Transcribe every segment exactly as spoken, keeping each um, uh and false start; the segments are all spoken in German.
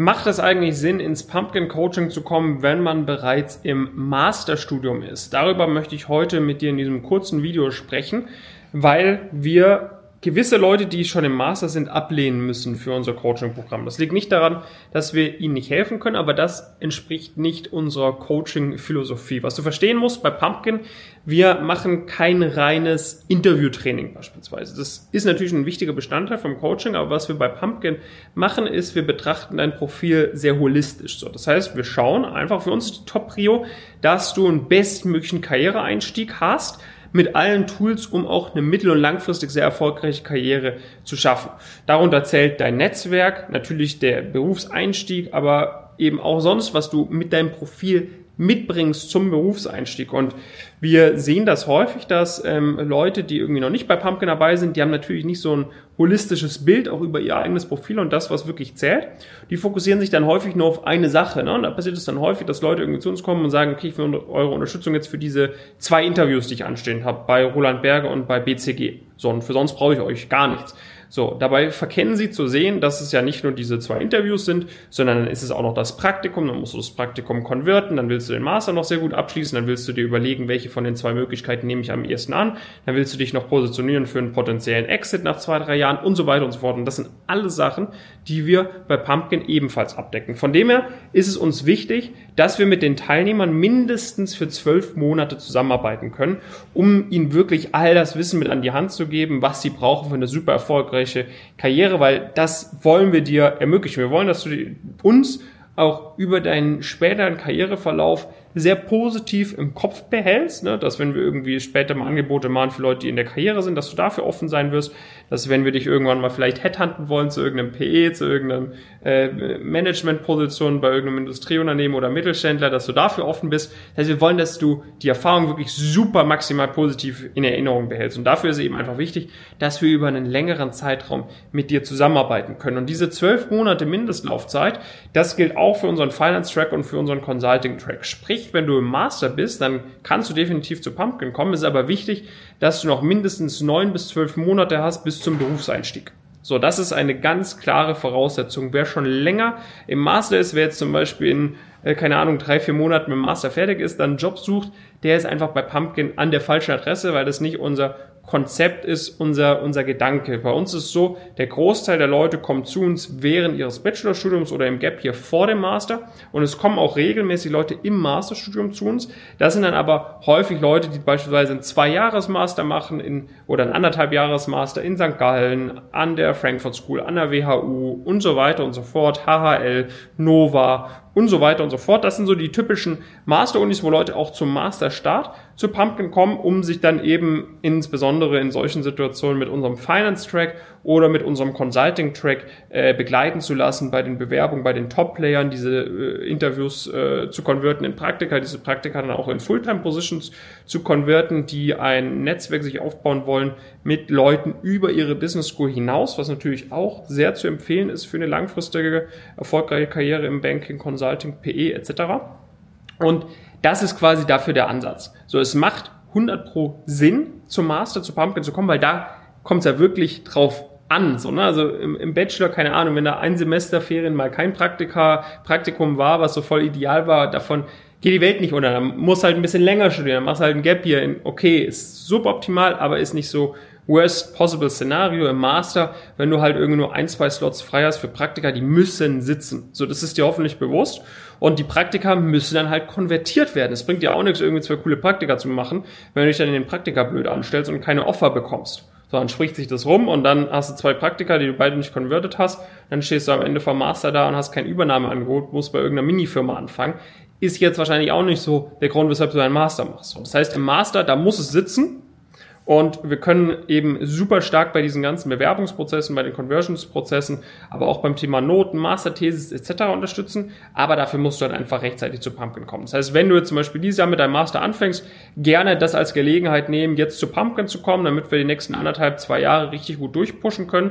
macht es eigentlich Sinn, ins Pumpkin Coaching zu kommen, wenn man bereits im Masterstudium ist? Darüber möchte ich heute mit dir in diesem kurzen Video sprechen, weil wir gewisse Leute, die schon im Master sind, ablehnen müssen für unser Coaching-Programm. Das liegt nicht daran, dass wir ihnen nicht helfen können, aber das entspricht nicht unserer Coaching-Philosophie. Was du verstehen musst bei Pumpkin, wir machen kein reines Interviewtraining beispielsweise. Das ist natürlich ein wichtiger Bestandteil vom Coaching, aber was wir bei Pumpkin machen, ist, wir betrachten dein Profil sehr holistisch. So, das heißt, wir schauen einfach, für uns die Top-Prio, dass du einen bestmöglichen Karriereeinstieg hast, mit allen Tools, um auch eine mittel- und langfristig sehr erfolgreiche Karriere zu schaffen. Darunter zählt dein Netzwerk, natürlich der Berufseinstieg, aber eben auch sonst, was du mit deinem Profil mitbringst zum Berufseinstieg. Und wir sehen das häufig, dass ähm, Leute, die irgendwie noch nicht bei Pumpkin dabei sind, die haben natürlich nicht so ein holistisches Bild auch über ihr eigenes Profil und das, was wirklich zählt. Die fokussieren sich dann häufig nur auf eine Sache. Ne? Und da passiert es dann häufig, dass Leute irgendwie zu uns kommen und sagen, okay, ich will eure Unterstützung jetzt für diese zwei Interviews, die ich anstehen habe, bei Roland Berger und bei B C G. So, und für sonst brauche ich euch gar nichts. So, dabei verkennen sie zu sehen, dass es ja nicht nur diese zwei Interviews sind, sondern dann ist es auch noch das Praktikum, dann musst du das Praktikum konverten, dann willst du den Master noch sehr gut abschließen, dann willst du dir überlegen, welche von den zwei Möglichkeiten nehme ich am ehesten an, dann willst du dich noch positionieren für einen potenziellen Exit nach zwei, drei Jahren und so weiter und so fort. Und das sind alle Sachen, die wir bei Pumpkin ebenfalls abdecken. Von dem her ist es uns wichtig, dass wir mit den Teilnehmern mindestens für zwölf Monate zusammenarbeiten können, um ihnen wirklich all das Wissen mit an die Hand zu geben, was sie brauchen für eine super erfolgreiche Karriere, weil das wollen wir dir ermöglichen. Wir wollen, dass du uns auch über deinen späteren Karriereverlauf sehr positiv im Kopf behältst, ne? Dass wenn wir irgendwie später mal Angebote machen für Leute, die in der Karriere sind, dass du dafür offen sein wirst, dass wenn wir dich irgendwann mal vielleicht headhunten wollen zu irgendeinem P E, zu irgendeinem äh, Managementposition bei irgendeinem Industrieunternehmen oder Mittelständler, dass du dafür offen bist. Das heißt, wir wollen, dass du die Erfahrung wirklich super maximal positiv in Erinnerung behältst. Und dafür ist eben einfach wichtig, dass wir über einen längeren Zeitraum mit dir zusammenarbeiten können. Und diese zwölf Monate Mindestlaufzeit, das gilt auch für unseren Finance-Track und für unseren Consulting-Track. Sprich, wenn du im Master bist, dann kannst du definitiv zu Pumpkin kommen. Es ist aber wichtig, dass du noch mindestens neun bis zwölf Monate hast bis zum Berufseinstieg. So, das ist eine ganz klare Voraussetzung. Wer schon länger im Master ist, wer jetzt zum Beispiel in, äh, keine Ahnung, drei, vier Monaten mit dem Master fertig ist, dann einen Job sucht, der ist einfach bei Pumpkin an der falschen Adresse, weil das nicht unser Konzept ist, unser, unser Gedanke. Bei uns ist es so, der Großteil der Leute kommt zu uns während ihres Bachelorstudiums oder im Gap hier vor dem Master und es kommen auch regelmäßig Leute im Masterstudium zu uns. Das sind dann aber häufig Leute, die beispielsweise einen Zwei-Jahres-Master machen in, oder einen Anderthalb-Jahres-Master in Sankt Gallen, an der Frankfurt School, an der W H U und so weiter und so fort, H H L, Nova und so weiter und so fort. Das sind so die typischen Master-Unis, wo Leute auch zum Masterstart zu Pumpkin kommen, um sich dann eben insbesondere in solchen Situationen mit unserem Finance-Track oder mit unserem Consulting-Track äh, begleiten zu lassen bei den Bewerbungen, bei den Top-Playern, diese äh, Interviews äh, zu konverten in Praktika, diese Praktika dann auch in Fulltime-Positions zu konverten, die ein Netzwerk sich aufbauen wollen mit Leuten über ihre Business School hinaus, was natürlich auch sehr zu empfehlen ist für eine langfristige, erfolgreiche Karriere im Banking, Consulting, P E et cetera. Und das ist quasi dafür der Ansatz. So, es macht hundert Pro Sinn, zum Master, zu Pumpkin zu kommen, weil da kommt es ja wirklich drauf an. So, ne? Also im, im Bachelor, keine Ahnung, wenn da ein Semester Ferien mal kein Praktika, Praktikum war, was so voll ideal war, davon geht die Welt nicht unter. Dann musst halt ein bisschen länger studieren, dann machst halt ein Gap Year. Okay, ist suboptimal, aber ist nicht so worst possible Szenario im Master, wenn du halt irgendwie nur ein, zwei Slots frei hast für Praktika, die müssen sitzen. So, das ist dir hoffentlich bewusst. Und die Praktika müssen dann halt konvertiert werden. Es bringt dir auch nichts, irgendwie zwei coole Praktika zu machen, wenn du dich dann in den Praktika blöd anstellst und keine Offer bekommst. So, dann spricht sich das rum und dann hast du zwei Praktika, die du beide nicht converted hast. Dann stehst du am Ende vom Master da und hast kein Übernahmeangebot, musst bei irgendeiner Minifirma anfangen. Ist jetzt wahrscheinlich auch nicht so der Grund, weshalb du einen Master machst. Das heißt, im Master, da muss es sitzen. Und wir können eben super stark bei diesen ganzen Bewerbungsprozessen, bei den Conversions-Prozessen, aber auch beim Thema Noten, Masterthesis et cetera unterstützen. Aber dafür musst du halt einfach rechtzeitig zu Pumpkin kommen. Das heißt, wenn du jetzt zum Beispiel dieses Jahr mit deinem Master anfängst, gerne das als Gelegenheit nehmen, jetzt zu Pumpkin zu kommen, damit wir die nächsten anderthalb, zwei Jahre richtig gut durchpushen können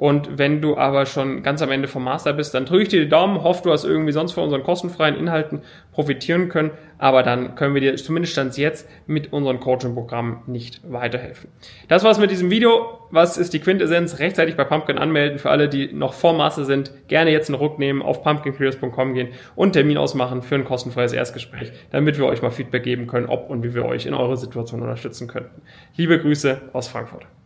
Und wenn du aber schon ganz am Ende vom Master bist, dann drücke ich dir die Daumen, hoffe, du hast irgendwie sonst von unseren kostenfreien Inhalten profitieren können, aber dann können wir dir zumindest stand jetzt mit unseren Coaching-Programmen nicht weiterhelfen. Das war's mit diesem Video. Was ist die Quintessenz? Rechtzeitig bei Pumpkin anmelden. Für alle, die noch vor Master sind, gerne jetzt einen Ruck nehmen, auf pumpkin careers punkt com gehen und einen Termin ausmachen für ein kostenfreies Erstgespräch, damit wir euch mal Feedback geben können, ob und wie wir euch in eurer Situation unterstützen könnten. Liebe Grüße aus Frankfurt.